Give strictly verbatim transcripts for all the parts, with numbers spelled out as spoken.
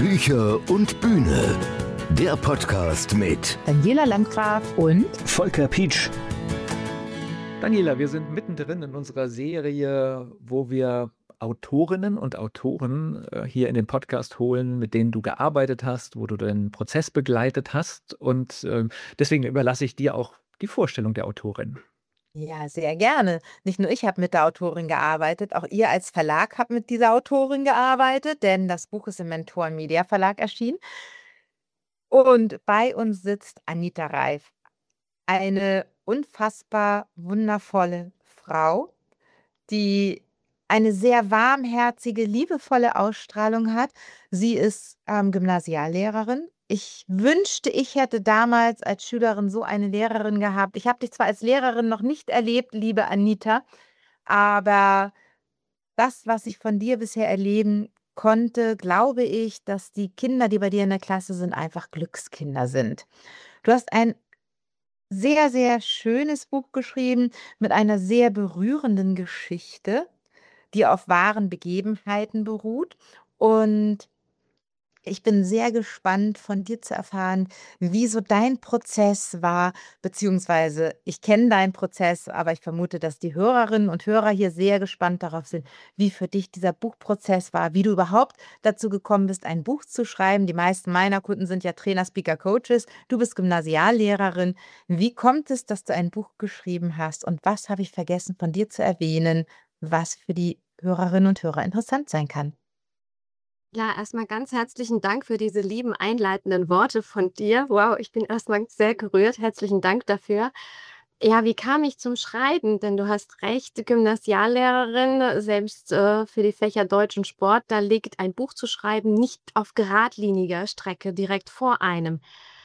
Bücher und Bühne. Der Podcast mit Daniela Landgraf und Volker Pietsch. Daniela, wir sind mittendrin in unserer Serie, wo wir Autorinnen und Autoren äh, hier in den Podcast holen, mit denen du gearbeitet hast, wo du den Prozess begleitet hast. Und äh, deswegen überlasse ich dir auch die Vorstellung der Autorin. Ja, sehr gerne. Nicht nur ich habe mit der Autorin gearbeitet, auch ihr als Verlag habt mit dieser Autorin gearbeitet, denn das Buch ist im Mentoren Media Verlag erschienen. Und bei uns sitzt Anita Reiff, eine unfassbar wundervolle Frau, die eine sehr warmherzige, liebevolle Ausstrahlung hat. Sie ist ähm, Gymnasiallehrerin. Ich wünschte, ich hätte damals als Schülerin so eine Lehrerin gehabt. Ich habe dich zwar als Lehrerin noch nicht erlebt, liebe Anita, aber das, was ich von dir bisher erleben konnte, glaube ich, dass die Kinder, die bei dir in der Klasse sind, einfach Glückskinder sind. Du hast ein sehr, sehr schönes Buch geschrieben mit einer sehr berührenden Geschichte, die auf wahren Begebenheiten beruht. Und ich bin sehr gespannt, von dir zu erfahren, wie so dein Prozess war, beziehungsweise ich kenne deinen Prozess, aber ich vermute, dass die Hörerinnen und Hörer hier sehr gespannt darauf sind, wie für dich dieser Buchprozess war, wie du überhaupt dazu gekommen bist, ein Buch zu schreiben. Die meisten meiner Kunden sind ja Trainer, Speaker, Coaches. Du bist Gymnasiallehrerin. Wie kommt es, dass du ein Buch geschrieben hast? Und was habe ich vergessen von dir zu erwähnen, was für die Hörerinnen und Hörer interessant sein kann? Ja, erstmal ganz herzlichen Dank für diese lieben einleitenden Worte von dir. Wow, ich bin erstmal sehr gerührt. Herzlichen Dank dafür. Ja, wie kam ich zum Schreiben? Denn du hast recht, Gymnasiallehrerin, selbst äh, für die Fächer Deutsch und Sport, da liegt ein Buch zu schreiben nicht auf geradliniger Strecke direkt vor einem.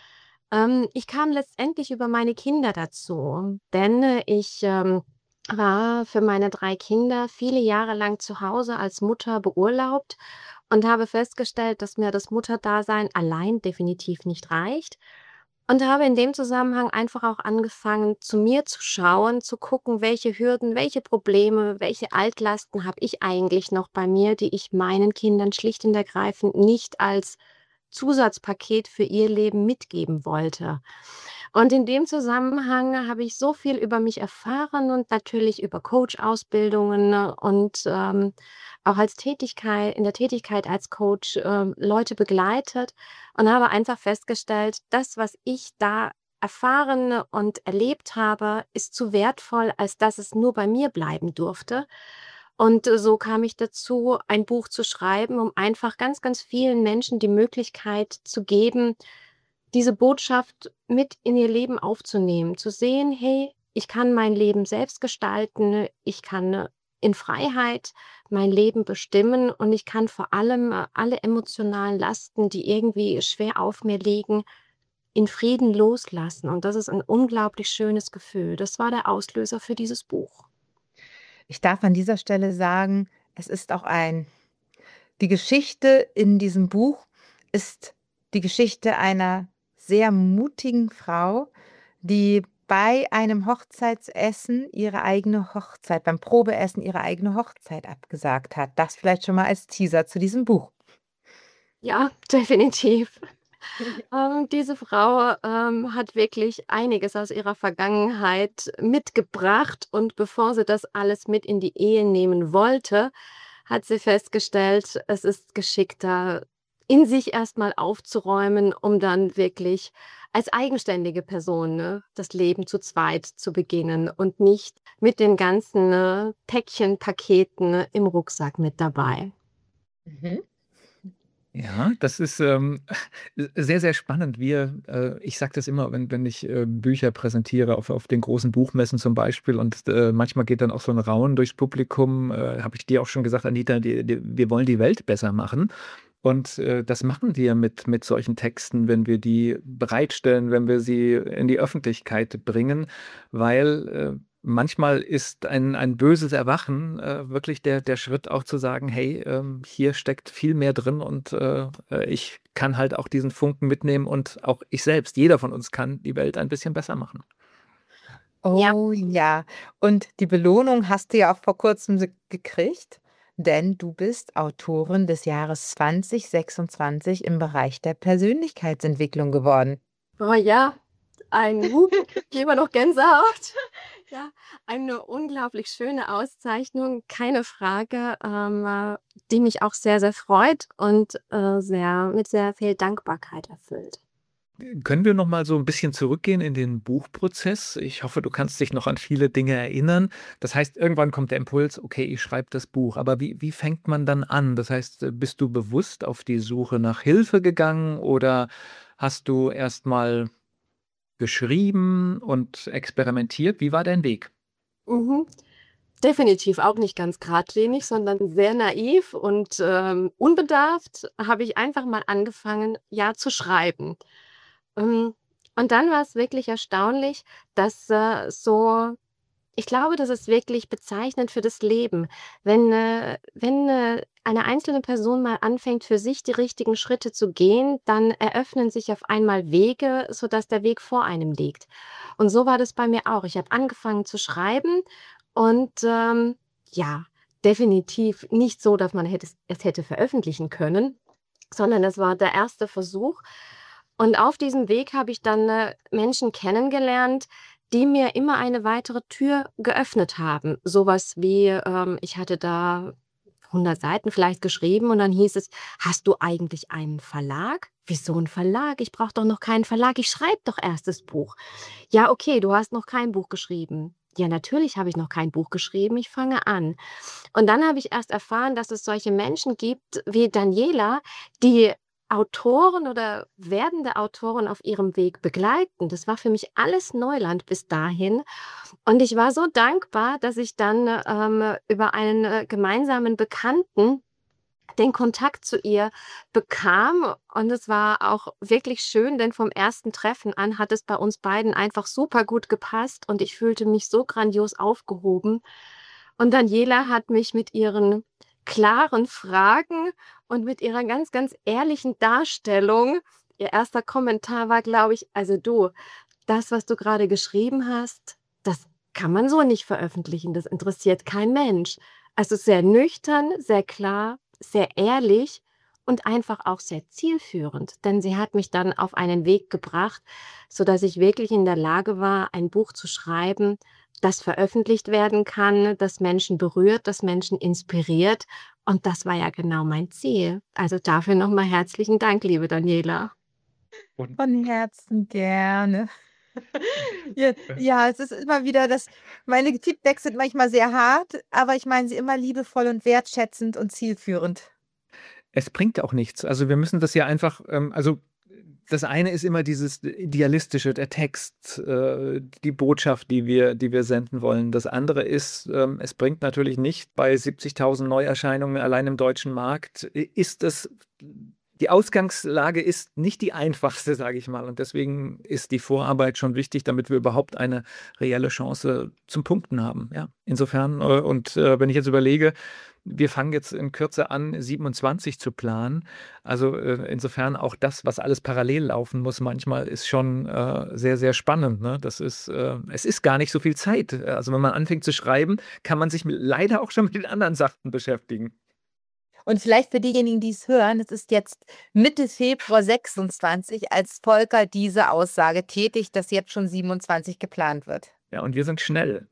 Ähm, ich kam letztendlich über meine Kinder dazu, denn äh, ich ähm, war für meine drei Kinder viele Jahre lang zu Hause als Mutter beurlaubt und habe festgestellt, dass mir das Mutterdasein allein definitiv nicht reicht. Und habe in dem Zusammenhang einfach auch angefangen, zu mir zu schauen, zu gucken, welche Hürden, welche Probleme, welche Altlasten habe ich eigentlich noch bei mir, die ich meinen Kindern schlicht und ergreifend nicht als Zusatzpaket für ihr Leben mitgeben wollte. Und in dem Zusammenhang habe ich so viel über mich erfahren und natürlich über Coach-Ausbildungen und ähm, auch als Tätigkeit, in der Tätigkeit als Coach ähm, Leute begleitet und habe einfach festgestellt, das, was ich da erfahren und erlebt habe, ist zu wertvoll, als dass es nur bei mir bleiben durfte. Und äh, so kam ich dazu, ein Buch zu schreiben, um einfach ganz, ganz vielen Menschen die Möglichkeit zu geben, diese Botschaft mit in ihr Leben aufzunehmen, zu sehen, hey, ich kann mein Leben selbst gestalten, ich kann äh, in Freiheit mein Leben bestimmen und ich kann vor allem äh, alle emotionalen Lasten, die irgendwie schwer auf mir liegen, in Frieden loslassen. Und das ist ein unglaublich schönes Gefühl. Das war der Auslöser für dieses Buch. Ich darf an dieser Stelle sagen, es ist auch ein die Geschichte in diesem Buch ist die Geschichte einer sehr mutigen Frau, die bei einem Hochzeitsessen ihre eigene Hochzeit beim Probeessen ihre eigene Hochzeit abgesagt hat. Das vielleicht schon mal als Teaser zu diesem Buch. Ja, definitiv. Ähm, diese Frau, ähm, hat wirklich einiges aus ihrer Vergangenheit mitgebracht und bevor sie das alles mit in die Ehe nehmen wollte, hat sie festgestellt, es ist geschickter, in sich erstmal aufzuräumen, um dann wirklich als eigenständige Person, ne, das Leben zu zweit zu beginnen und nicht mit den ganzen, ne, Päckchen, Paketen im Rucksack mit dabei. Mhm. Ja, das ist ähm, sehr, sehr spannend. Wir, äh, ich sage das immer, wenn, wenn ich äh, Bücher präsentiere, auf, auf den großen Buchmessen zum Beispiel, und äh, manchmal geht dann auch so ein Raunen durchs Publikum, äh, habe ich dir auch schon gesagt, Anita, die, die, wir wollen die Welt besser machen. Und äh, das machen wir mit, mit solchen Texten, wenn wir die bereitstellen, wenn wir sie in die Öffentlichkeit bringen, weil äh, manchmal ist ein, ein böses Erwachen äh, wirklich der, der Schritt auch zu sagen, hey, ähm, hier steckt viel mehr drin und äh, äh, ich kann halt auch diesen Funken mitnehmen und auch ich selbst, jeder von uns kann die Welt ein bisschen besser machen. Ja. Oh ja. Und die Belohnung hast du ja auch vor Kurzem se gekriegt. denn du bist Autorin des Jahres zwanzig sechsundzwanzig im Bereich der Persönlichkeitsentwicklung geworden. Boah, ja, ein Hup, ich kriege immer noch Gänsehaut. Ja, eine unglaublich schöne Auszeichnung, keine Frage, ähm, äh, die mich auch sehr, sehr freut und äh, sehr, mit sehr viel Dankbarkeit erfüllt. Können wir noch mal so ein bisschen zurückgehen in den Buchprozess? Ich hoffe, du kannst dich noch an viele Dinge erinnern. Das heißt, irgendwann kommt der Impuls: „Okay, ich schreibe das Buch.“ Aber wie wie fängt man dann an? Das heißt, äh, bist du bewusst auf die Suche nach Hilfe gegangen oder hast du erst mal geschrieben und experimentiert? Wie war dein Weg? Mhm. Definitiv auch nicht ganz geradlinig, sondern sehr naiv und ähm, unbedarft habe ich einfach mal angefangen, ja, zu schreiben. Ähm, und dann war es wirklich erstaunlich, dass äh, so ich glaube, das ist wirklich bezeichnend für das Leben. Wenn, äh wenn, äh, eine einzelne Person mal anfängt, für sich die richtigen Schritte zu gehen, dann eröffnen sich auf einmal Wege, sodass der Weg vor einem liegt. Und so war das bei mir auch. Ich habe angefangen zu schreiben und, ähm, ja, definitiv nicht so, dass man hätte es es hätte veröffentlichen können, sondern es war der erste Versuch. Und auf diesem Weg habe ich dann, äh, Menschen kennengelernt, die mir immer eine weitere Tür geöffnet haben. Sowas wie, ähm, ich hatte da hundert Seiten vielleicht geschrieben und dann hieß es: „Hast du eigentlich einen Verlag?“ „Wieso 'n Verlag? Ich brauche doch noch keinen Verlag. Ich schreibe doch erst das Buch.“ „Ja, okay, du hast noch kein Buch geschrieben.“ „Ja, natürlich habe ich noch kein Buch geschrieben. Ich fange an.“ Und dann habe ich erst erfahren, dass es solche Menschen gibt wie Daniela, die Autoren oder werdende Autoren auf ihrem Weg begleiten. Das war für mich alles Neuland bis dahin. Und ich war so dankbar, dass ich dann, ähm, über einen, äh, gemeinsamen Bekannten den Kontakt zu ihr bekam. Und es war auch wirklich schön, denn vom ersten Treffen an hat es bei uns beiden einfach super gut gepasst und ich fühlte mich so grandios aufgehoben. Und Daniela hat mich mit ihren klaren Fragen und mit ihrer ganz, ganz ehrlichen Darstellung, ihr erster Kommentar war, glaube ich: „Also du, das, was du gerade geschrieben hast, das kann man so nicht veröffentlichen. Das interessiert kein Mensch.“ Also, sehr nüchtern, sehr klar, sehr ehrlich und einfach auch sehr zielführend, denn sie hat mich dann auf einen Weg gebracht, sodass ich wirklich in der Lage war, ein Buch zu schreiben, das veröffentlicht werden kann, das Menschen berührt, das Menschen inspiriert. Und das war ja genau mein Ziel. Also dafür noch mal herzlichen Dank, liebe Daniela. Und Von Herzen gerne. Ja, ja, es ist immer wieder das meine Feedbacks sind manchmal sehr hart, aber ich meine sie immer liebevoll und wertschätzend und zielführend. es bringt auch nichts. Also, wir müssen das ja einfach, ähm also, das eine ist immer dieses Idealistische, der Text, äh, die Botschaft, die wir die wir senden wollen. Das andere ist, ähm, es bringt natürlich nicht bei siebzigtausend Neuerscheinungen allein im deutschen Markt, i ist das die Ausgangslage ist nicht die einfachste, sage ich mal. Und deswegen ist die Vorarbeit schon wichtig, damit wir überhaupt eine reelle Chance zum Punkten haben, ja. Insofern, äh und, äh, wenn ich jetzt überlege, wir fangen jetzt in Kürze an, siebenundzwanzig zu planen. Also, äh, insofern auch das, was alles parallel laufen muss manchmal, ist schon, äh, sehr, sehr spannend, ne? Das ist, äh es ist gar nicht so viel Zeit. Also, wenn man anfängt zu schreiben, kann man sich mit leider auch schon mit den anderen Sachen beschäftigen. Und vielleicht für diejenigen, die es hören, es ist jetzt Mitte Februar sechsundzwanzig, als Volker diese Aussage tätigt, dass jetzt schon siebenundzwanzig geplant wird. Ja, und wir sind schnell.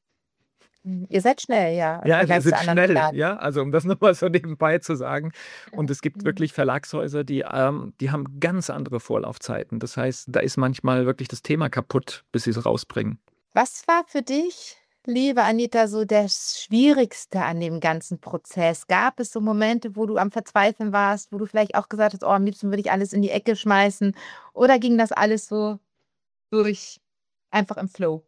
Mhm. Ihr seid schnell, ja, im Ja, wir Vergleich zu sind anderen schnell, Verlagen. ja, also um das noch mal so nebenbei zu sagen. Und es gibt Mhm. wirklich Verlagshäuser, die, ähm die haben ganz andere Vorlaufzeiten. Das heißt, da ist manchmal wirklich das Thema kaputt, bis sie es rausbringen. Was war für dich, liebe Anita, so das Schwierigste an dem ganzen Prozess? Gab es so Momente, wo du am Verzweifeln warst, wo du vielleicht auch gesagt hast: „Oh, am liebsten würde ich alles in die Ecke schmeißen“, oder ging das alles so durch einfach im Flow?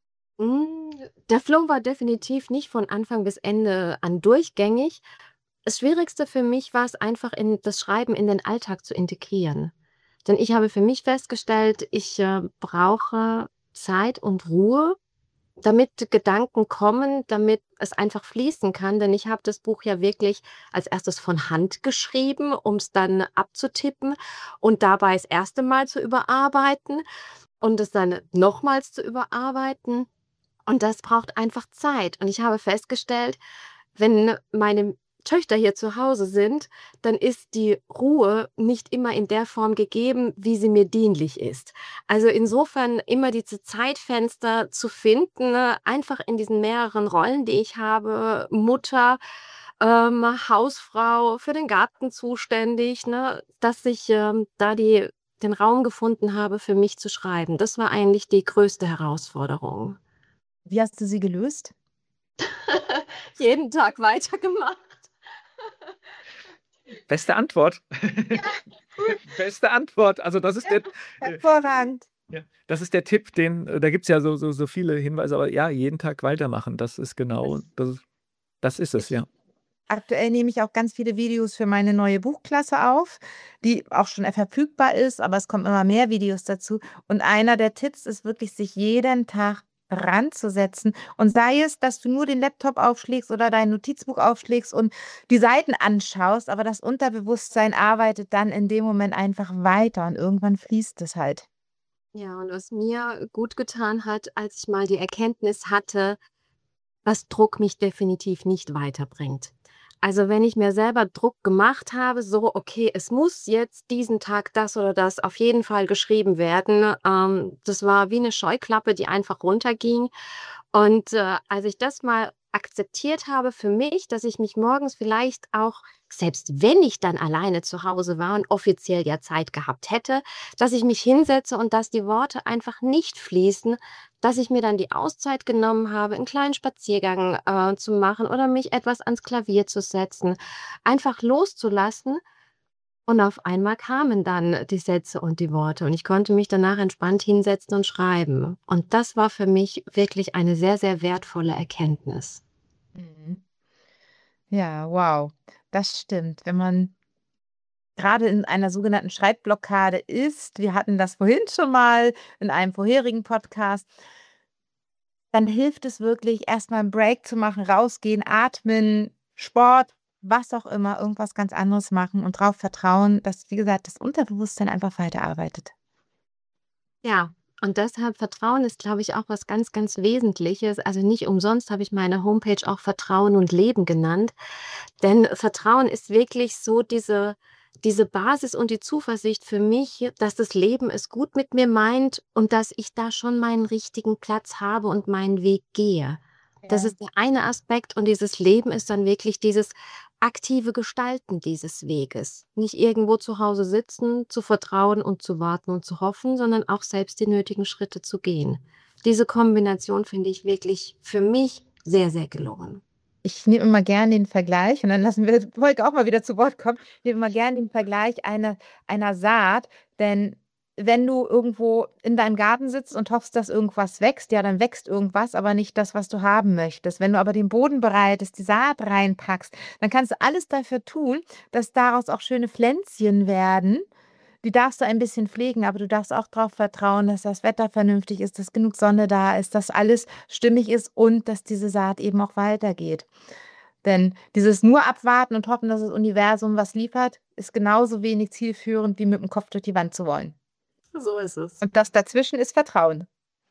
Hm, der Flow war definitiv nicht von Anfang bis Ende an durchgängig. Das Schwierigste für mich war es einfach, in das Schreiben in den Alltag zu integrieren. Denn ich habe für mich festgestellt, ich, äh, brauche Zeit und Ruhe, damit Gedanken kommen, damit es einfach fließen kann. Denn ich habe das Buch ja wirklich als erstes von Hand geschrieben, um es dann abzutippen und dabei das erste Mal zu überarbeiten und es dann nochmals zu überarbeiten. Und das braucht einfach Zeit. Und ich habe festgestellt, wenn meine Töchter hier zu Hause sind, dann ist die Ruhe nicht immer in der Form gegeben, wie sie mir dienlich ist. Also insofern immer diese Zeitfenster zu finden, ne, einfach in diesen mehreren Rollen, die ich habe, Mutter, ähm, Hausfrau, für den Garten zuständig, ne, dass ich ähm, da die, den Raum gefunden habe, für mich zu schreiben. Das war eigentlich die größte Herausforderung. Wie hast du sie gelöst? Jeden Tag weitergemacht. Beste Antwort. Beste Antwort. Also das ist der, äh, Hervorragend. ja, das ist der Tipp, den, äh, da gibt es ja so, so, so viele Hinweise, aber ja, jeden Tag weitermachen. Das ist genau, das, das ist es, Ich ja. Aktuell nehme ich auch ganz viele Videos für meine neue Buchklasse auf, die auch schon verfügbar ist, aber es kommen immer mehr Videos dazu. Und einer der Tipps ist wirklich, sich jeden Tag ranzusetzen. Und sei es, dass du nur den Laptop aufschlägst oder dein Notizbuch aufschlägst und die Seiten anschaust, aber das Unterbewusstsein arbeitet dann in dem Moment einfach weiter und irgendwann fließt es halt. Ja, und was mir gut getan hat, als ich mal die Erkenntnis hatte, dass Druck mich definitiv nicht weiterbringt. Also wenn ich mir selber Druck gemacht habe, so, okay, es muss jetzt diesen Tag das oder das auf jeden Fall geschrieben werden. Ähm, das war wie eine Scheuklappe, die einfach runterging. Und äh, als ich das mal akzeptiert habe für mich, dass ich mich morgens vielleicht auch, selbst wenn ich dann alleine zu Hause war und offiziell ja Zeit gehabt hätte, dass ich mich hinsetze und dass die Worte einfach nicht fließen, dass ich mir dann die Auszeit genommen habe, einen kleinen Spaziergang äh, zu machen oder mich etwas ans Klavier zu setzen, einfach loszulassen. Und auf einmal kamen dann die Sätze und die Worte und ich konnte mich danach entspannt hinsetzen und schreiben. Und das war für mich wirklich eine sehr, sehr wertvolle Erkenntnis. Mhm. Ja, wow, das stimmt. Wenn man gerade in einer sogenannten Schreibblockade ist, wir hatten das vorhin schon mal in einem vorherigen Podcast, dann hilft es wirklich, erstmal einen Break zu machen, rausgehen, atmen, Sport, was auch immer, irgendwas ganz anderes machen und darauf vertrauen, dass, wie gesagt, das Unterbewusstsein einfach weiterarbeitet. Ja, und deshalb Vertrauen ist, glaube ich, auch was ganz, ganz Wesentliches. Also nicht umsonst habe ich meine Homepage auch Vertrauen und Leben genannt. Denn Vertrauen ist wirklich so diese, diese Basis und die Zuversicht für mich, dass das Leben es gut mit mir meint und dass ich da schon meinen richtigen Platz habe und meinen Weg gehe. Das Ja. ist der eine Aspekt und dieses Leben ist dann wirklich dieses aktive Gestalten dieses Weges. Nicht irgendwo zu Hause sitzen, zu vertrauen und zu warten und zu hoffen, sondern auch selbst die nötigen Schritte zu gehen. Diese Kombination finde ich wirklich für mich sehr, sehr gelungen. Ich nehme immer gern den Vergleich und dann lassen wir Volker auch mal wieder zu Wort kommen. Ich nehme immer gern den Vergleich einer, einer Saat, denn wenn du irgendwo in deinem Garten sitzt und hoffst, dass irgendwas wächst, ja, dann wächst irgendwas, aber nicht das, was du haben möchtest. Wenn du aber den Boden bereitest, die Saat reinpackst, dann kannst du alles dafür tun, dass daraus auch schöne Pflänzchen werden. Die darfst du ein bisschen pflegen, aber du darfst auch darauf vertrauen, dass das Wetter vernünftig ist, dass genug Sonne da ist, dass alles stimmig ist und dass diese Saat eben auch weitergeht. Denn dieses nur abwarten und hoffen, dass das Universum was liefert, ist genauso wenig zielführend, wie mit dem Kopf durch die Wand zu wollen. So ist es. Und das dazwischen ist Vertrauen.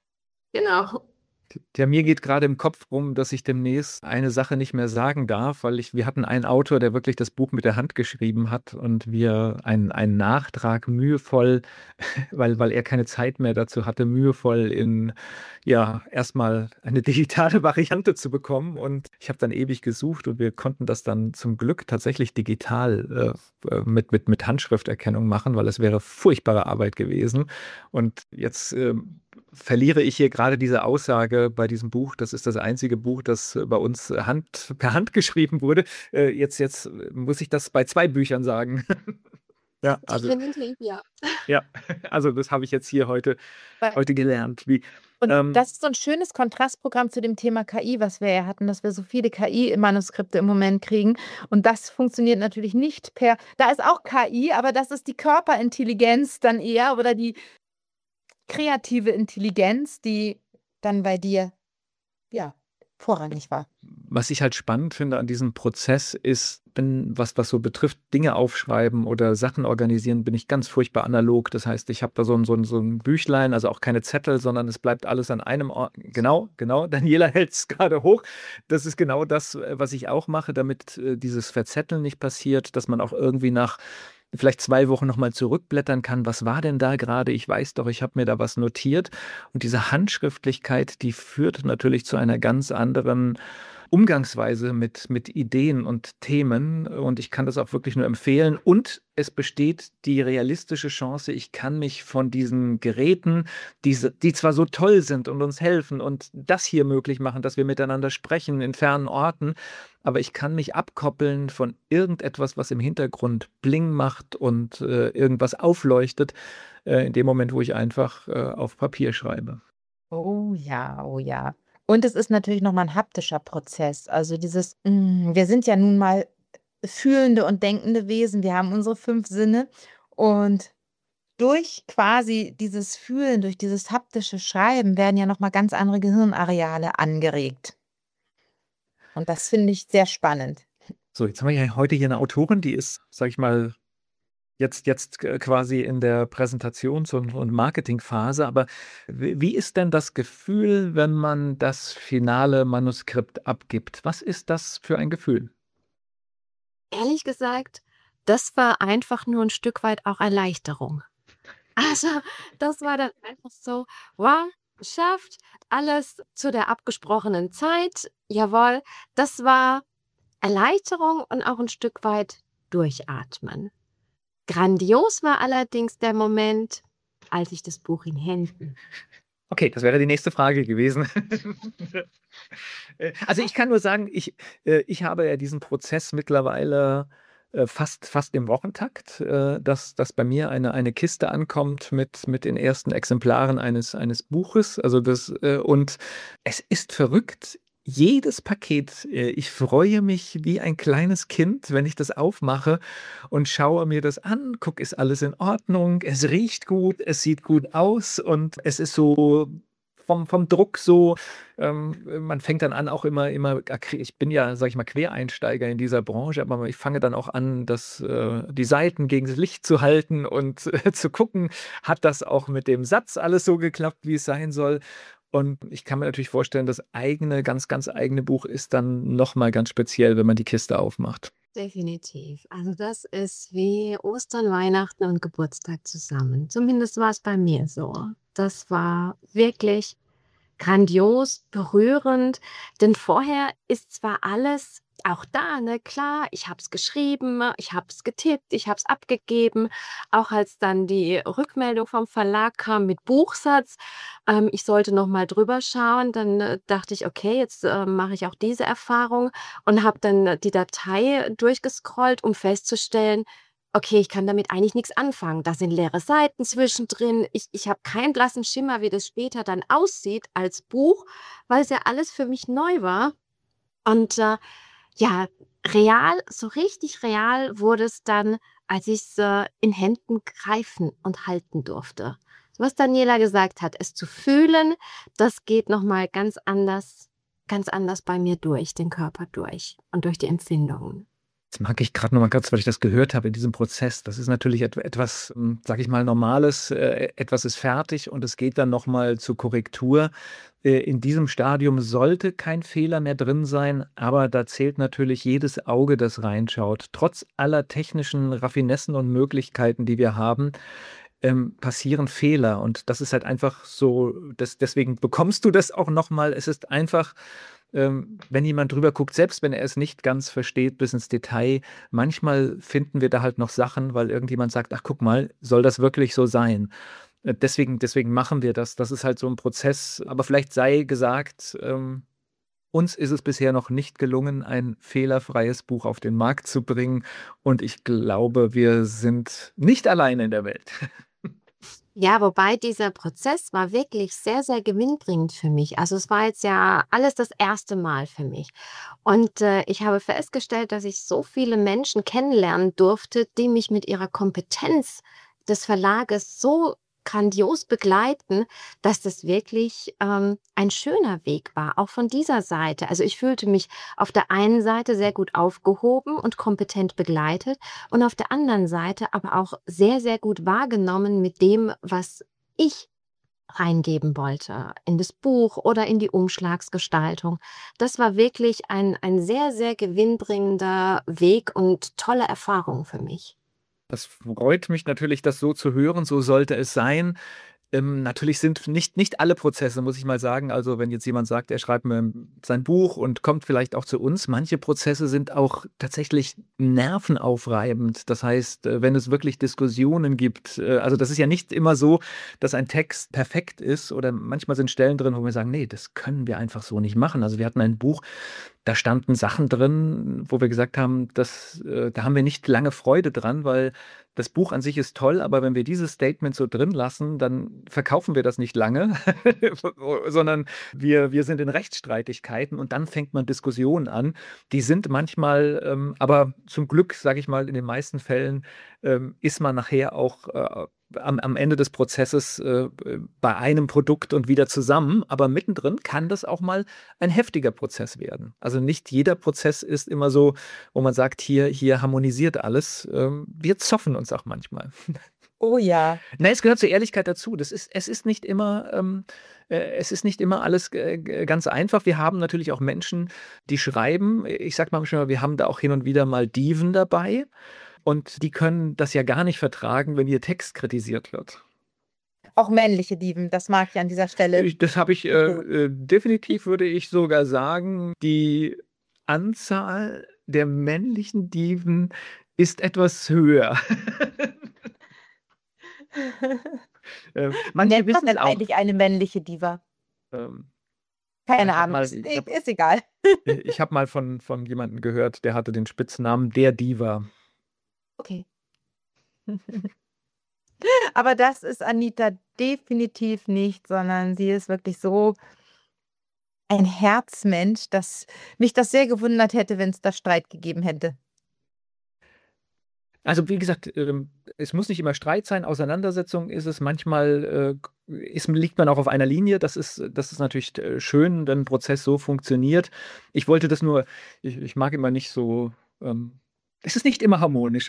Genau. Ja, mir geht gerade im Kopf rum, dass ich demnächst eine Sache nicht mehr sagen darf, weil ich, wir hatten einen Autor, der wirklich das Buch mit der Hand geschrieben hat und wir einen, einen Nachtrag mühevoll, weil, weil er keine Zeit mehr dazu hatte, mühevoll in, ja, erstmal eine digitale Variante zu bekommen. Und ich habe dann ewig gesucht und wir konnten das dann zum Glück tatsächlich digital äh, mit, mit, mit Handschrifterkennung machen, weil es wäre furchtbare Arbeit gewesen. Und jetzt äh, verliere ich hier gerade diese Aussage bei diesem Buch. Das ist das einzige Buch, das bei uns Hand, per Hand geschrieben wurde. Äh, jetzt, jetzt muss ich das bei zwei Büchern sagen. Ja, also, Definitiv, ja. ja, also das habe ich jetzt hier heute, Weil- heute gelernt. Wie, Und ähm, das ist so ein schönes Kontrastprogramm zu dem Thema K I, was wir ja hatten, dass wir so viele K I-Manuskripte im Moment kriegen. Und das funktioniert natürlich nicht per, da ist auch K I, aber das ist die Körperintelligenz dann eher oder die kreative Intelligenz, die dann bei dir, ja, vorrangig war. Was ich halt spannend finde an diesem Prozess ist, bin, was, was so betrifft, Dinge aufschreiben oder Sachen organisieren, bin ich ganz furchtbar analog. Das heißt, ich habe da so ein, so ein, so ein Büchlein, also auch keine Zettel, sondern es bleibt alles an einem Ort. Genau, genau. Daniela hält es gerade hoch. Das ist genau das, äh, was ich auch mache, damit äh, dieses Verzetteln nicht passiert, dass man auch irgendwie nach vielleicht zwei Wochen nochmal zurückblättern kann. Was war denn da gerade? Ich weiß doch, ich habe mir da was notiert. Und diese Handschriftlichkeit, die führt natürlich zu einer ganz anderen Umgangsweise mit, mit Ideen und Themen. Und ich kann das auch wirklich nur empfehlen. Und es besteht die realistische Chance, ich kann mich von diesen Geräten, die, die zwar so toll sind und uns helfen und das hier möglich machen, dass wir miteinander sprechen in fernen Orten, aber ich kann mich abkoppeln von irgendetwas, was im Hintergrund Bling macht und äh, irgendwas aufleuchtet, äh, in dem Moment, wo ich einfach äh, auf Papier schreibe. Oh ja, oh ja. Und es ist natürlich nochmal ein haptischer Prozess. Also dieses, mm, wir sind ja nun mal fühlende und denkende Wesen. Wir haben unsere fünf Sinne. Und durch quasi dieses Fühlen, durch dieses haptische Schreiben werden ja nochmal ganz andere Gehirnareale angeregt. Und das finde ich sehr spannend. So, jetzt haben wir ja heute hier eine Autorin, die ist, sag ich mal, jetzt, jetzt äh, quasi in der Präsentations- und, und Marketingphase. Aber wie wie ist denn das Gefühl, wenn man das finale Manuskript abgibt? Was ist das für ein Gefühl? Ehrlich gesagt, das war einfach nur ein Stück weit auch Erleichterung. Also, das war dann einfach so, wow, geschafft, alles zu der abgesprochenen Zeit. Jawohl, das war Erleichterung und auch ein Stück weit durchatmen. Grandios war allerdings der Moment, als ich das Buch in Händen. Okay, das wäre die nächste Frage gewesen. Äh, Also ich kann nur sagen, ich, äh, ich habe ja diesen Prozess mittlerweile äh, fast, fast im Wochentakt, äh, dass, dass bei mir eine, eine Kiste ankommt mit, mit den ersten Exemplaren eines, eines Buches. Also das, äh, und es ist verrückt. Jedes Paket, äh, ich freue mich wie ein kleines Kind, wenn ich das aufmache und schaue mir das an, gucke, ist alles in Ordnung, es riecht gut, es sieht gut aus und es ist so vom, vom Druck so, ähm, man fängt dann an auch immer, immer, ich bin ja, sag ich mal, Quereinsteiger in dieser Branche, aber ich fange dann auch an, das, äh, die Seiten gegen das Licht zu halten und äh, zu gucken, hat das auch mit dem Satz alles so geklappt, wie es sein soll. Und ich kann mir natürlich vorstellen, das eigene, ganz, ganz eigene Buch ist dann nochmal ganz speziell, wenn man die Kiste aufmacht. Definitiv. Also das ist wie Ostern, Weihnachten und Geburtstag zusammen. Zumindest war es bei mir so. Das war wirklich grandios, berührend, denn vorher ist zwar alles auch da, ne, klar, ich habe es geschrieben, ich habe es getippt, ich habe es abgegeben, auch als dann die Rückmeldung vom Verlag kam mit Buchsatz, ähm, ich sollte noch mal drüber schauen, dann äh, dachte ich, okay, jetzt äh, mache ich auch diese Erfahrung und habe dann äh, die Datei durchgescrollt, um festzustellen, okay, ich kann damit eigentlich nichts anfangen. Da sind leere Seiten zwischendrin. Ich, ich habe keinen blassen Schimmer, wie das später dann aussieht als Buch, weil es ja alles für mich neu war. Und äh, ja, real, so richtig real wurde es dann, als ich es äh, in Händen greifen und halten durfte. So was Daniela gesagt hat, es zu fühlen, das geht nochmal ganz anders, ganz anders bei mir durch, den Körper durch und durch die Empfindungen. Das mag ich gerade noch mal kurz, weil ich das gehört habe in diesem Prozess. Das ist natürlich et etwas, hm, sage ich mal, Normales. Äh, etwas ist fertig und es geht dann noch mal zur Korrektur. Äh, in diesem Stadium sollte kein Fehler mehr drin sein, aber da zählt natürlich jedes Auge, das reinschaut. Trotz aller technischen Raffinessen und Möglichkeiten, die wir haben, ähm, passieren Fehler und das ist halt einfach so, das, deswegen bekommst du das auch noch mal. Es ist einfach, ähm, wenn jemand drüber guckt, selbst wenn er es nicht ganz versteht bis ins Detail, manchmal finden wir da halt noch Sachen, weil irgendjemand sagt, ach guck mal, soll das wirklich so sein? Äh, Deswegen, deswegen machen wir das. Das ist halt so ein Prozess. Aber vielleicht sei gesagt, ähm, uns ist es bisher noch nicht gelungen, ein fehlerfreies Buch auf den Markt zu bringen. Und ich glaube, wir sind nicht alleine in der Welt. Ja, wobei dieser Prozess war wirklich sehr, sehr gewinnbringend für mich. Also es war jetzt ja alles das erste Mal für mich. Und äh, ich habe festgestellt, dass ich so viele Menschen kennenlernen durfte, die mich mit ihrer Kompetenz des Verlages so grandios begleiten, dass das wirklich ähm, ein schöner Weg war, auch von dieser Seite. Also ich fühlte mich auf der einen Seite sehr gut aufgehoben und kompetent begleitet und auf der anderen Seite aber auch sehr, sehr gut wahrgenommen mit dem, was ich reingeben wollte in das Buch oder in die Umschlagsgestaltung. Das war wirklich ein, ein sehr, sehr gewinnbringender Weg und tolle Erfahrung für mich. Das freut mich natürlich, das so zu hören. So sollte es sein. Ähm, natürlich sind nicht, nicht alle Prozesse, muss ich mal sagen. Also wenn jetzt jemand sagt, er schreibt mir sein Buch und kommt vielleicht auch zu uns, manche Prozesse sind auch tatsächlich nervenaufreibend. Das heißt, äh, wenn es wirklich Diskussionen gibt, äh, also das ist ja nicht immer so, dass ein Text perfekt ist oder manchmal sind Stellen drin, wo wir sagen, nee, das können wir einfach so nicht machen. Also wir hatten ein Buch, da standen Sachen drin, wo wir gesagt haben, das, äh, da haben wir nicht lange Freude dran, weil das Buch an sich ist toll, aber wenn wir dieses Statement so drin lassen, dann verkaufen wir das nicht lange, sondern wir, wir sind in Rechtsstreitigkeiten und dann fängt man Diskussionen an. Die sind manchmal, ähm, aber zum Glück, sage ich mal, in den meisten Fällen ähm, ist man nachher auch äh, am, am Ende des Prozesses äh, bei einem Produkt und wieder zusammen. Aber mittendrin kann das auch mal ein heftiger Prozess werden. Also nicht jeder Prozess ist immer so, wo man sagt, hier, hier harmonisiert alles. Ähm, wir zoffen uns auch manchmal. Oh ja. Nein, es gehört zur Ehrlichkeit dazu. Das ist, es ist nicht immer, ähm, äh, es ist nicht immer alles äh, g- ganz einfach. Wir haben natürlich auch Menschen, die schreiben. Ich sag mal schon, wir haben da auch hin und wieder mal Diven dabei. Und die können das ja gar nicht vertragen, wenn ihr Text kritisiert wird. Auch männliche Dieben, das mag ich an dieser Stelle. Ich, das habe ich äh, äh, definitiv, würde ich sogar sagen, die Anzahl der männlichen Diven ist etwas höher. äh, manche Nennt man wissen es denn auch. eigentlich eine männliche Diva? Ähm, Keine ich hab Ahnung, mal, ist, ich hab, ist egal. ich habe mal von, von jemandem gehört, der hatte den Spitznamen der Diva. Okay. Aber das ist Anita definitiv nicht, sondern sie ist wirklich so ein Herzmensch, dass mich das sehr gewundert hätte, wenn es da Streit gegeben hätte. Also wie gesagt, ähm, es muss nicht immer Streit sein, Auseinandersetzung ist es. Manchmal äh, ist, liegt man auch auf einer Linie. Das ist, das ist natürlich äh, schön, wenn ein Prozess so funktioniert. Ich wollte das nur, ich, ich mag immer nicht so, ähm, es ist nicht immer harmonisch.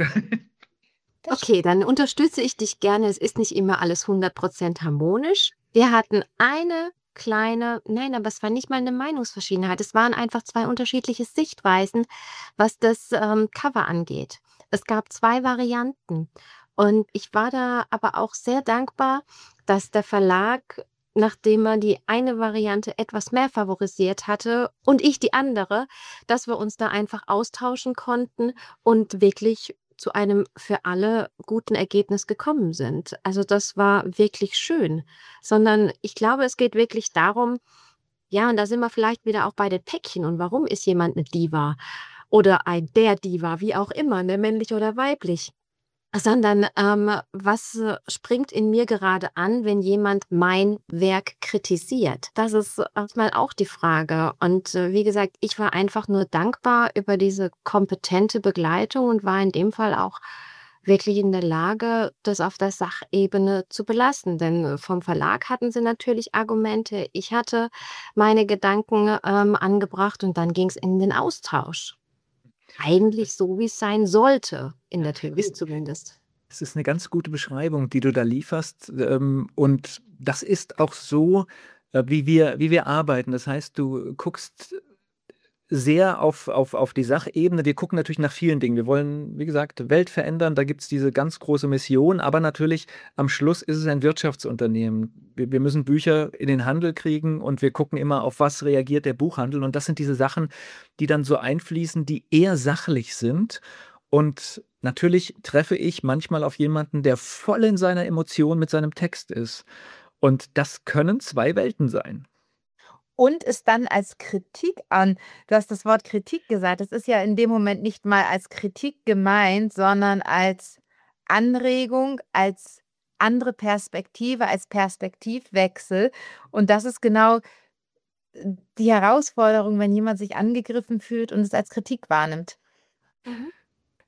Das Okay, dann unterstütze ich dich gerne. Es ist nicht immer alles hundert Prozent harmonisch. Wir hatten eine kleine, nein, aber es war nicht mal eine Meinungsverschiedenheit. Es waren einfach zwei unterschiedliche Sichtweisen, was das ähm, Cover angeht. Es gab zwei Varianten. Und ich war da aber auch sehr dankbar, dass der Verlag, nachdem er die eine Variante etwas mehr favorisiert hatte und ich die andere, dass wir uns da einfach austauschen konnten und wirklich zu einem für alle guten Ergebnis gekommen sind. Also das war wirklich schön. Sondern ich glaube, es geht wirklich darum, ja, und da sind wir vielleicht wieder auch bei den Päckchen. Und warum ist jemand eine Diva? Oder ein der Diva, wie auch immer, ne, männlich oder weiblich. Sondern ähm, was äh, springt in mir gerade an, wenn jemand mein Werk kritisiert? Das ist erstmal auch die Frage. Und äh, wie gesagt, ich war einfach nur dankbar über diese kompetente Begleitung und war in dem Fall auch wirklich in der Lage, das auf der Sachebene zu belassen. Denn äh, vom Verlag hatten sie natürlich Argumente. Ich hatte meine Gedanken ähm, angebracht und dann ging es in den Austausch. Eigentlich so, wie es sein sollte, in der Theorie zumindest. Es ist eine ganz gute Beschreibung, die du da lieferst. ähm, Und das ist auch so, äh, wie wir, wie wir arbeiten. Das heißt, du guckst sehr auf, auf, auf die Sachebene. Wir gucken natürlich nach vielen Dingen. Wir wollen, wie gesagt, Welt verändern. Da gibt es diese ganz große Mission. Aber natürlich, am Schluss ist es ein Wirtschaftsunternehmen. Wir, wir müssen Bücher in den Handel kriegen und wir gucken immer, auf was reagiert der Buchhandel. Und das sind diese Sachen, die dann so einfließen, die eher sachlich sind. Und natürlich treffe ich manchmal auf jemanden, der voll in seiner Emotion mit seinem Text ist. Und das können zwei Welten sein. Und es dann als Kritik an, du hast das Wort Kritik gesagt, das ist ja in dem Moment nicht mal als Kritik gemeint, sondern als Anregung, als andere Perspektive, als Perspektivwechsel. Und das ist genau äh, die Herausforderung, wenn jemand sich angegriffen fühlt und es als Kritik wahrnimmt. Mhm.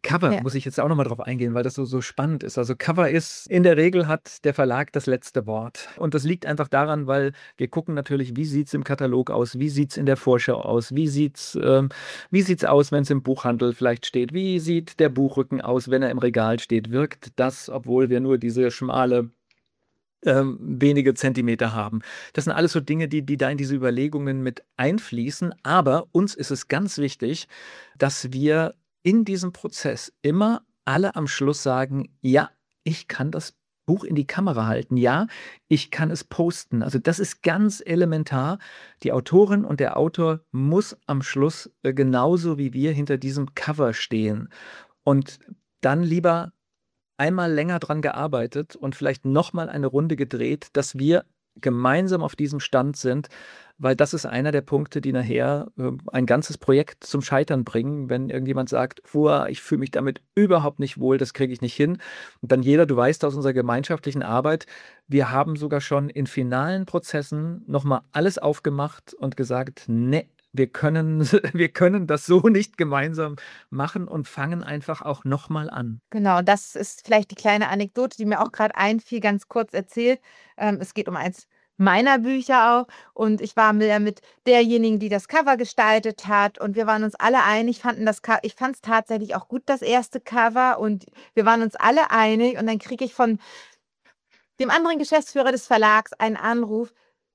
Cover Ja. muss ich jetzt auch noch mal drauf eingehen, weil das so, so spannend ist. Also Cover ist, in der Regel hat der Verlag das letzte Wort. Und das liegt einfach daran, weil wir gucken natürlich, wie sieht es im Katalog aus, wie sieht es in der Vorschau aus, wie sieht es ähm, wie sieht's aus, wenn es im Buchhandel vielleicht steht, wie sieht der Buchrücken aus, wenn er im Regal steht. Wirkt das, obwohl wir nur diese schmale ähm, wenige Zentimeter haben. Das sind alles so Dinge, die, die da in diese Überlegungen mit einfließen. Aber uns ist es ganz wichtig, dass wir in diesem Prozess immer alle am Schluss sagen, ja, ich kann das Buch in die Kamera halten. Ja, ich kann es posten. Also das ist ganz elementar. Die Autorin und der Autor muss am Schluss äh, genauso wie wir hinter diesem Cover stehen. Und dann lieber einmal länger dran gearbeitet und vielleicht nochmal eine Runde gedreht, dass wir gemeinsam auf diesem Stand sind, weil das ist einer der Punkte, die nachher äh, ein ganzes Projekt zum Scheitern bringen, wenn irgendjemand sagt, Uah, ich fühle mich damit überhaupt nicht wohl, das kriege ich nicht hin. Und dann jeder, du weißt aus unserer gemeinschaftlichen Arbeit, wir haben sogar schon in finalen Prozessen nochmal alles aufgemacht und gesagt, ne, wir können, wir können das so nicht gemeinsam machen und fangen einfach auch nochmal an. Genau, das ist vielleicht die kleine Anekdote, die mir auch gerade einfiel, ganz kurz erzählt. Ähm, es geht um eins meiner Bücher auch und ich war mir mit derjenigen, die das Cover gestaltet hat und wir waren uns alle einig, fanden das Co ich fand es tatsächlich auch gut, das erste Cover und wir waren uns alle einig und dann kriege ich von dem anderen Geschäftsführer des Verlags einen Anruf: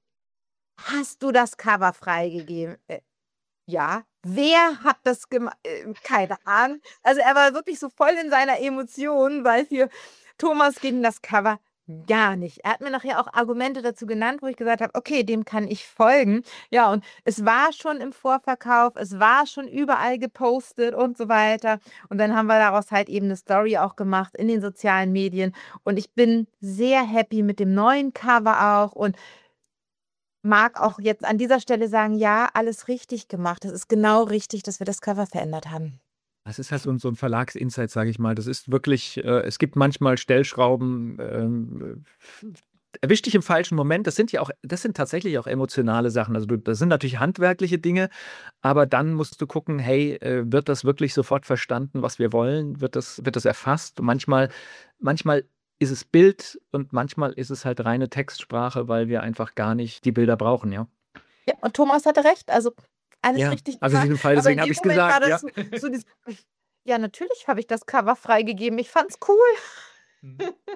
„Hast du das Cover freigegeben?“ Äh, ja. Wer hat das gemacht? Keine Ahnung. Also, er war wirklich so voll in seiner Emotion, weil für Thomas ging das Cover gar nicht. Er hat mir nachher auch Argumente dazu genannt, wo ich gesagt habe: „Okay, dem kann ich folgen.“ Ja, und es war schon im Vorverkauf, es war schon überall gepostet und so weiter. Und dann haben wir daraus halt eben 'ne Story auch gemacht in den sozialen Medien. Und ich bin sehr happy mit dem neuen Cover auch und mag auch jetzt an dieser Stelle sagen, ja, alles richtig gemacht. Es ist genau richtig, dass wir das Cover verändert haben. Das ist halt so 'n so 'n Verlagsinsight, sage ich mal. Das ist wirklich äh, es gibt manchmal Stellschrauben, ähm, erwischt dich im falschen Moment. Das sind ja auch das sind tatsächlich auch emotionale Sachen. Also, du das sind natürlich handwerkliche Dinge, aber dann musst du gucken, hey, äh, wird das wirklich sofort verstanden, was wir wollen? Wird das wird das erfasst? Und manchmal manchmal ist es Bild und manchmal ist es halt reine Textsprache, weil wir einfach gar nicht die Bilder brauchen, ja. Ja, und Thomas hatte recht, also alles Ja, richtig also in gemacht. diesem Fall, Aber in deswegen habe dem ich's Moment war gesagt, ja. das so so dieses ja, natürlich habe ich das Cover freigegeben. Ich fand's cool. Mhm.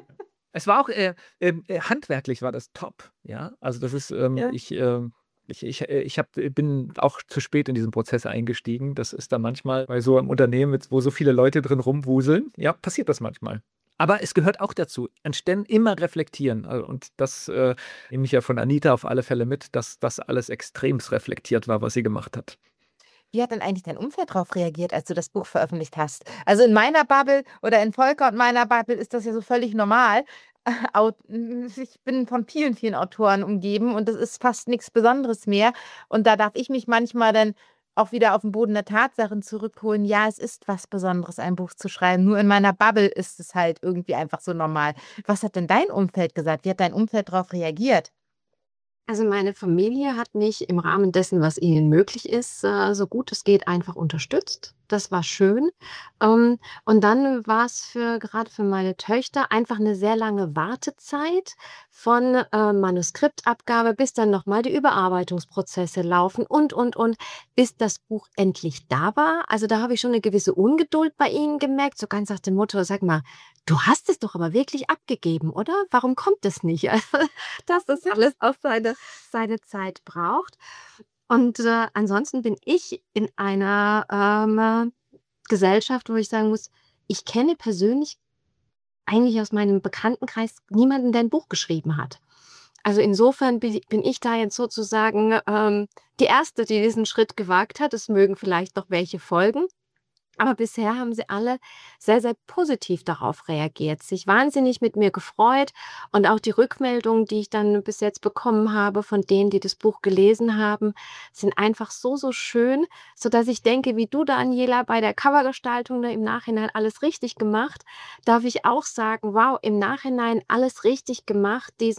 Es war auch, äh, ähm, äh, handwerklich war das top, ja. Also, das ist, ähm Ja. ich, ähm ich ich äh, ich habe bin auch zu spät in diesen Prozess eingestiegen. Das ist dann manchmal bei so einem Unternehmen, mit wo so viele Leute drin rumwuseln, ja, passiert das manchmal. Aber es gehört auch dazu, anstänn immer reflektieren. Äh, und das, äh, nehme ich ja von Anita auf alle Fälle mit, dass das alles extremst reflektiert war, was sie gemacht hat. Wie hat denn eigentlich dein Umfeld drauf reagiert, als du das Buch veröffentlicht hast? Also, in meiner Bubble oder in Volker und meiner Bubble ist das ja so völlig normal. Aut ich bin von vielen, vielen Autoren umgeben und das ist fast nix Besonderes mehr. Und da darf ich mich manchmal dann auch wieder auf 'n Boden der Tatsachen zurückholen. Ja, es ist was Besonderes, ein Buch zu schreiben. Nur in meiner Bubble ist es halt irgendwie einfach so normal. Was hat denn dein Umfeld gesagt? Wie hat dein Umfeld drauf reagiert? Also, meine Familie hat mich im Rahmen dessen, was ihnen möglich ist, äh, so gut es geht, einfach unterstützt. Das war schön. Ähm, und dann war's für grade für meine Töchter einfach 'ne sehr lange Wartezeit von, äh, Manuskriptabgabe, bis dann noch mal die Überarbeitungsprozesse laufen und, und, und, bis das Buch endlich da war. Also, da habe ich schon 'ne gewisse Ungeduld bei ihnen gemerkt, so ganz nach dem Motto: „Sag mal, du hast es doch aber wirklich abgegeben, oder? Warum kommt es nicht?“ Also, dass das alles auch seine seine Zeit braucht. Und, äh, ansonsten bin ich in einer, ähm, Gesellschaft, wo ich sagen muss, ich kenne persönlich eigentlich aus meinem Bekanntenkreis niemanden, der 'n Buch geschrieben hat. Also, insofern bin i bin ich da jetzt sozusagen, ähm, die Erste, die diesen Schritt gewagt hat. Es mögen vielleicht noch welche folgen. Aber bisher haben sie alle sehr, sehr positiv darauf reagiert, sich wahnsinnig mit mir gefreut und auch die Rückmeldungen, die ich dann bis jetzt bekommen habe von denen, die das Buch gelesen haben, sind einfach so, so schön, sodass ich denke, wie du, Daniela, bei der Covergestaltung, ne, im Nachhinein alles richtig gemacht, darf ich auch sagen: „Wow, im Nachhinein alles richtig gemacht, diesen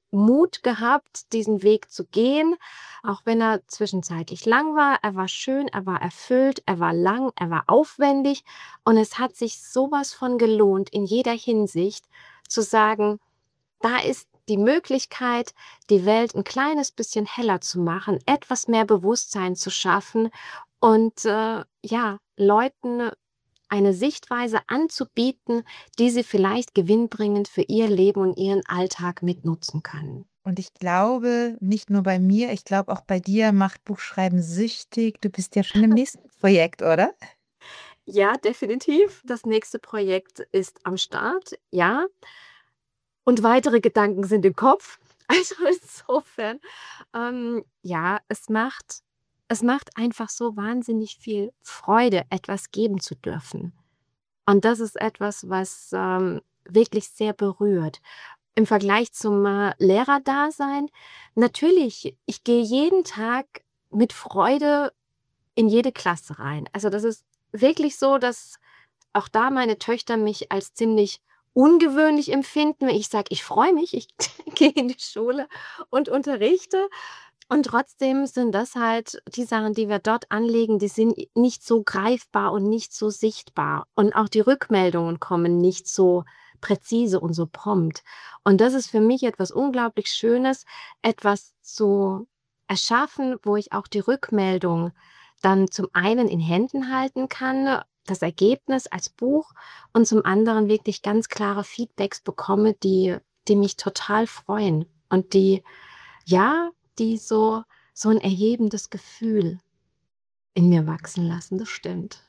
Mut gehabt, diesen Weg zu gehen, auch wenn er zwischenzeitlich lang war. Er war schön, er war erfüllt, er war lang, er war aufwendig und es hat sich sowas von gelohnt, in jeder Hinsicht zu sagen, da ist die Möglichkeit, die Welt ein kleines bisschen heller zu machen, etwas mehr Bewusstsein zu schaffen und äh, ja, Leuten eine Sichtweise anzubieten, die sie vielleicht gewinnbringend für ihr Leben und ihren Alltag mitnutzen können. Und ich glaube, nicht nur bei mir, ich glaube auch bei dir macht Buchschreiben süchtig. Du bist ja schon im nächsten Projekt, oder? Ja, definitiv. Das nächste Projekt ist am Start, ja. Und weitere Gedanken sind im Kopf. Also insofern, ähm, ja, es macht, es macht einfach so wahnsinnig viel Freude, etwas geben zu dürfen. Und das ist etwas, was ähm, wirklich sehr berührt. Im Vergleich zum äh, Lehrerdasein, natürlich, ich gehe jeden Tag mit Freude in jede Klasse rein. Also das ist wirklich so, dass auch da meine Töchter mich als ziemlich ungewöhnlich empfinden, wenn ich sage, ich freue mich, ich gehe in die Schule und unterrichte. Und trotzdem sind das halt die Sachen, die wir dort anlegen, die sind nicht so greifbar und nicht so sichtbar. Und auch die Rückmeldungen kommen nicht so präzise und so prompt. Und das ist für mich etwas unglaublich Schönes, etwas zu erschaffen, wo ich auch die Rückmeldung dann zum einen in Händen halten kann, das Ergebnis als Buch, und zum anderen wirklich ganz klare Feedbacks bekomme, die, die mich total freuen und die, ja, die so, so ein erhebendes Gefühl in mir wachsen lassen. Das stimmt.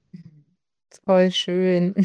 Voll schön.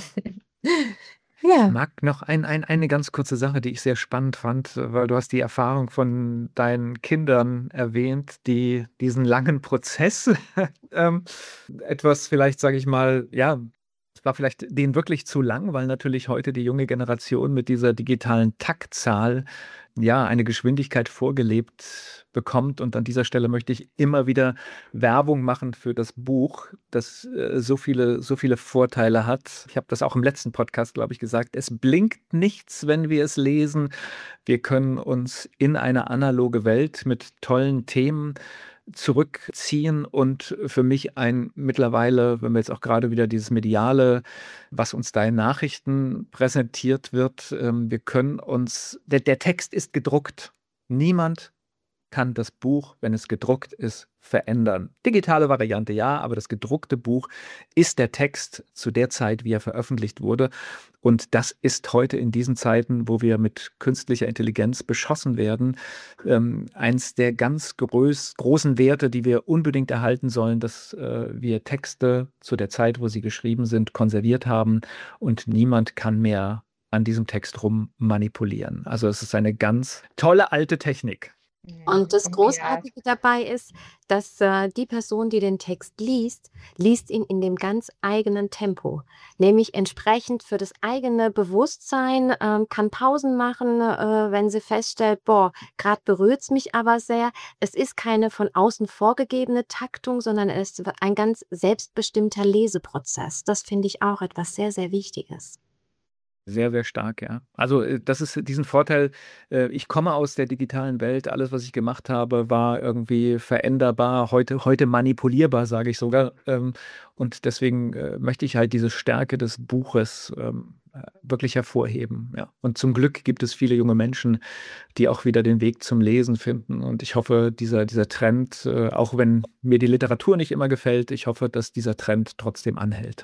Ich Ja. mag noch ein, ein, eine ganz kurze Sache, die ich sehr spannend fand, weil du hast die Erfahrung von deinen Kindern erwähnt, die diesen langen Prozess ähm, etwas vielleicht, sage ich mal, ja, es war vielleicht denen wirklich zu lang, weil natürlich heute die junge Generation mit dieser digitalen Taktzahl ja eine Geschwindigkeit vorgelebt bekommt. Und an dieser Stelle möchte ich immer wieder Werbung machen für das Buch, das äh, so viele, so viele Vorteile hat. Ich habe das auch im letzten Podcast, glaube ich, gesagt. Es blinkt nichts, wenn wir es lesen. Wir können uns in eine analoge Welt mit tollen Themen zurückziehen und für mich ein mittlerweile, wenn wir jetzt auch gerade wieder dieses Mediale, was uns da in Nachrichten präsentiert wird, ähm, wir können uns, der, der Text ist gedruckt. Niemand kann das Buch, wenn es gedruckt ist, verändern. Digitale Variante ja, aber das gedruckte Buch ist der Text zu der Zeit, wie er veröffentlicht wurde. Und das ist heute in diesen Zeiten, wo wir mit künstlicher Intelligenz beschossen werden, ähm, eins der ganz groß, großen Werte, die wir unbedingt erhalten sollen, dass äh, wir Texte zu der Zeit, wo sie geschrieben sind, konserviert haben und niemand kann mehr an diesem Text rum manipulieren. Also es ist eine ganz tolle alte Technik. Und das Ja. Großartige dabei ist, dass äh, die Person, die den Text liest, liest ihn in dem ganz eigenen Tempo, nämlich entsprechend für das eigene Bewusstsein, ähm, kann Pausen machen, äh, wenn sie feststellt, boah, gerade berührt es mich aber sehr. Es ist keine von außen vorgegebene Taktung, sondern es ist ein ganz selbstbestimmter Leseprozess. Das finde ich auch etwas sehr, sehr Wichtiges. Sehr, sehr stark, ja. Also äh, das ist diesen Vorteil, äh, ich komme aus der digitalen Welt, alles, was ich gemacht habe, war irgendwie veränderbar, heute, heute manipulierbar, sage ich sogar. Ähm, und deswegen äh, möchte ich halt diese Stärke des Buches ähm, äh, wirklich hervorheben. Ja. Und zum Glück gibt es viele junge Menschen, die auch wieder den Weg zum Lesen finden. Und ich hoffe, dieser, dieser Trend, äh, auch wenn mir die Literatur nicht immer gefällt, ich hoffe, dass dieser Trend trotzdem anhält.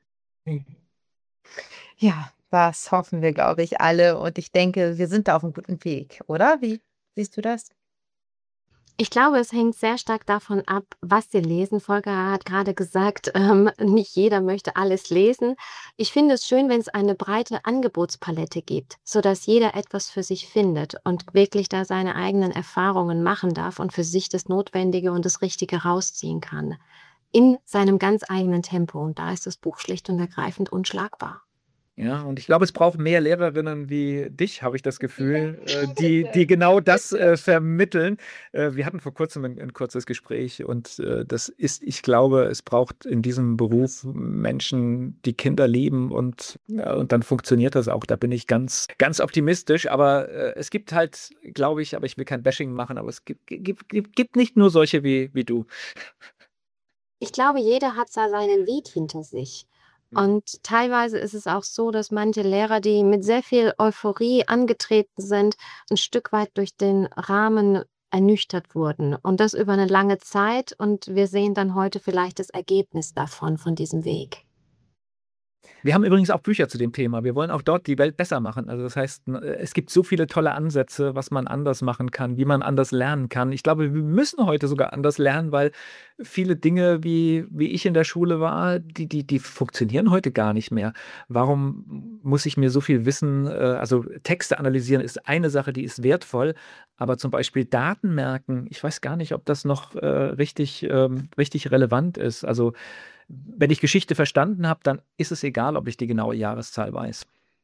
Ja, das hoffen wir, glaube ich, alle. Und ich denke, wir sind da auf einem guten Weg, oder? Wie siehst du das? Ich glaube, es hängt sehr stark davon ab, was Sie lesen. Volker hat gerade gesagt, ähm, nicht jeder möchte alles lesen. Ich finde es schön, wenn es eine breite Angebotspalette gibt, sodass jeder etwas für sich findet und wirklich da seine eigenen Erfahrungen machen darf und für sich das Notwendige und das Richtige rausziehen kann. In seinem ganz eigenen Tempo. Und da ist das Buch schlicht und ergreifend unschlagbar. Ja, und ich glaube, es braucht mehr Lehrerinnen wie dich, habe ich das Gefühl, äh, die, die genau das äh, vermitteln. Äh, wir hatten vor kurzem ein, ein kurzes Gespräch und äh, das ist, ich glaube, es braucht in diesem Beruf Menschen, die Kinder lieben und, ja, und dann funktioniert das auch. Da bin ich ganz, ganz optimistisch. Aber äh, es gibt halt, glaube ich, aber ich will kein Bashing machen, aber es gibt, gibt, gibt, gibt nicht nur solche wie, wie du. Ich glaube, jeder hat da seinen Weg hinter sich. Und teilweise ist es auch so, dass manche Lehrer, die mit sehr viel Euphorie angetreten sind, ein Stück weit durch den Rahmen ernüchtert wurden. Und das über eine lange Zeit. Und wir sehen dann heute vielleicht das Ergebnis davon, von diesem Weg. Wir haben übrigens auch Bücher zu dem Thema. Wir wollen auch dort die Welt besser machen. Also das heißt, es gibt so viele tolle Ansätze, was man anders machen kann, wie man anders lernen kann. Ich glaube, wir müssen heute sogar anders lernen, weil viele Dinge, wie, wie ich in der Schule war, die, die, die funktionieren heute gar nicht mehr. Warum muss ich mir so viel Wissen, also Texte analysieren ist eine Sache, die ist wertvoll, aber zum Beispiel Daten merken, ich weiß gar nicht, ob das noch äh, richtig, ähm, richtig relevant ist. Also wenn ich Geschichte verstanden habe, dann ist es egal, ob ich die genaue Jahreszahl weiß.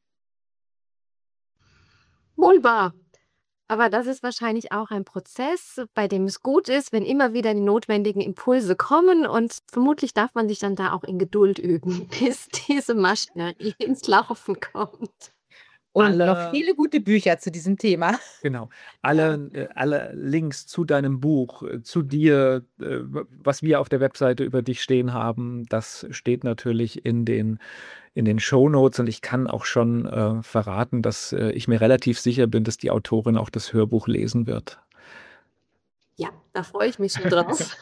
Wohl wahr. Aber das ist wahrscheinlich auch ein Prozess, bei dem es gut ist, wenn immer wieder die notwendigen Impulse kommen. Und vermutlich darf man sich dann da auch in Geduld üben, bis diese Maschinerie ins Laufen kommt. Und Alle- noch viele gute Bücher zu diesem Thema. Genau. Alle, äh, alle Links zu deinem Buch, äh, zu dir, äh, was wir auf der Webseite über dich stehen haben, das steht natürlich in den, in den Shownotes und ich kann auch schon äh, verraten, dass äh, ich mir relativ sicher bin, dass die Autorin auch das Hörbuch lesen wird. Ja, da freue ich mich schon drauf.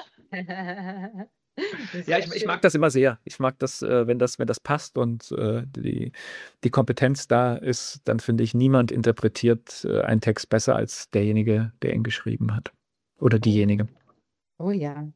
Ja, ich, ich mag das immer sehr. Ich mag das, äh, wenn das, wenn das passt und äh, die, die Kompetenz da ist, dann finde ich, niemand interpretiert äh, einen Text besser als derjenige, der ihn geschrieben hat. Oder diejenige. Oh ja.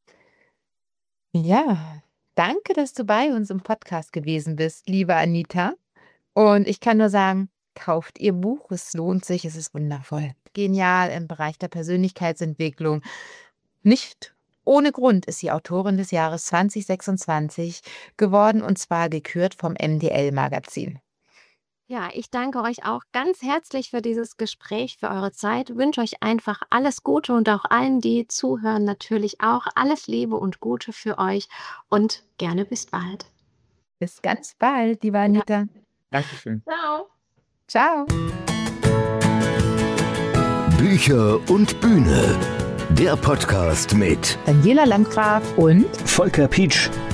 Ja, danke, dass du bei uns im Podcast gewesen bist, liebe Anita. Und ich kann nur sagen, kauft ihr Buch, es lohnt sich, es ist wundervoll. Genial im Bereich der Persönlichkeitsentwicklung. Nicht ohne Grund ist sie Autorin des Jahres zwanzig sechsundzwanzig geworden und zwar gekürt vom M D L-Magazin. Ja, ich danke euch auch ganz herzlich für dieses Gespräch, für eure Zeit. Wünsche euch einfach alles Gute und auch allen, die zuhören, natürlich auch alles Liebe und Gute für euch und gerne bis bald. Bis ganz bald, liebe Anita. Dankeschön. Ciao. Ciao. Bücher und Bühne. Der Podcast mit Daniela Landgraf und Volker Pietsch.